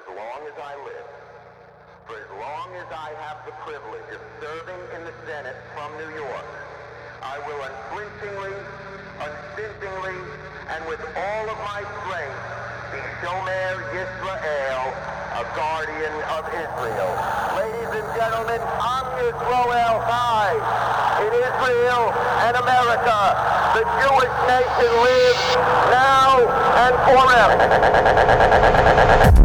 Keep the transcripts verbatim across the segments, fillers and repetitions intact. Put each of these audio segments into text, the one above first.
as long as I live, for as long as I have the privilege of serving in the Senate from New York, I will unflinchingly, unstintingly, and with all of my strength be Shomer Yisrael, a guardian of Israel. Ladies and gentlemen, Am Yisrael Chai. In Israel and America, the Jewish nation lives now and forever.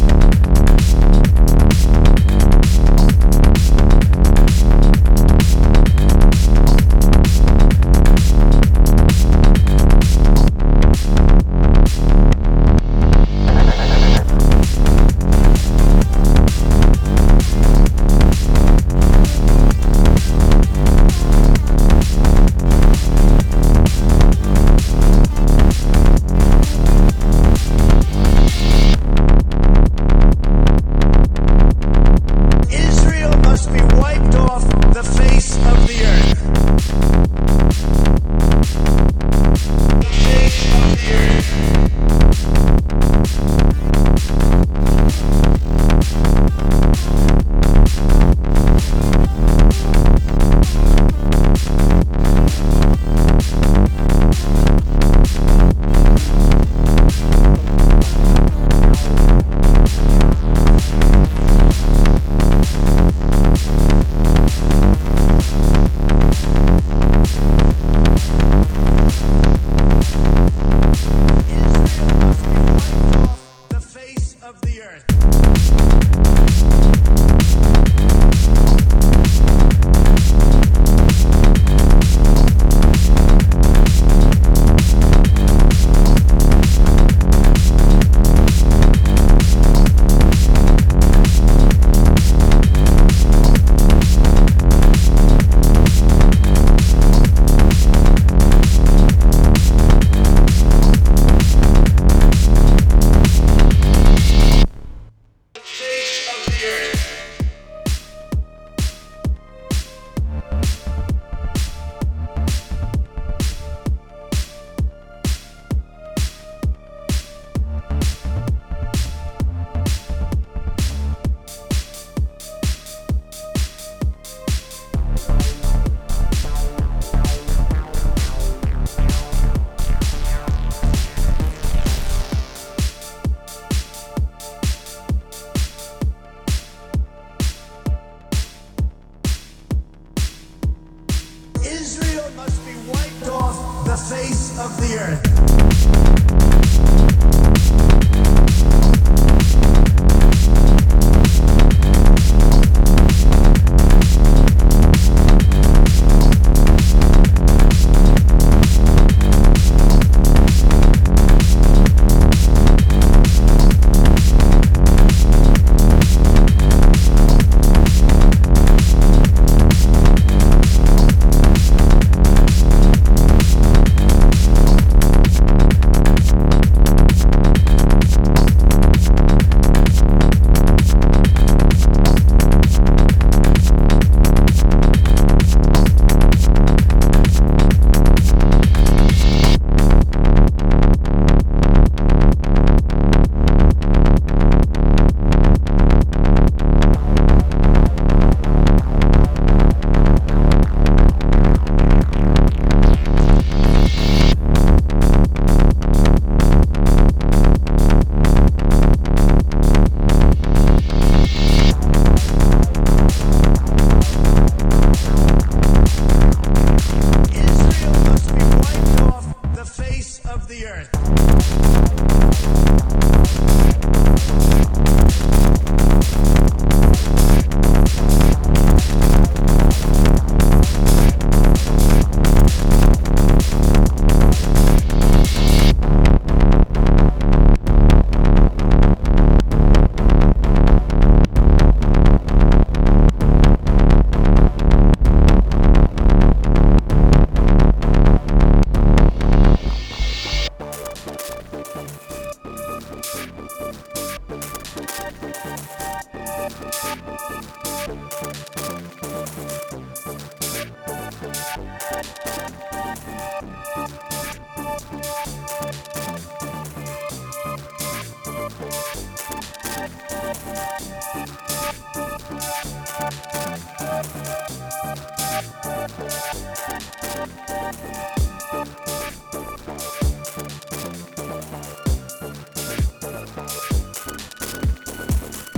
the face of the earth.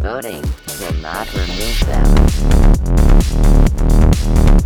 Voting will not remove them.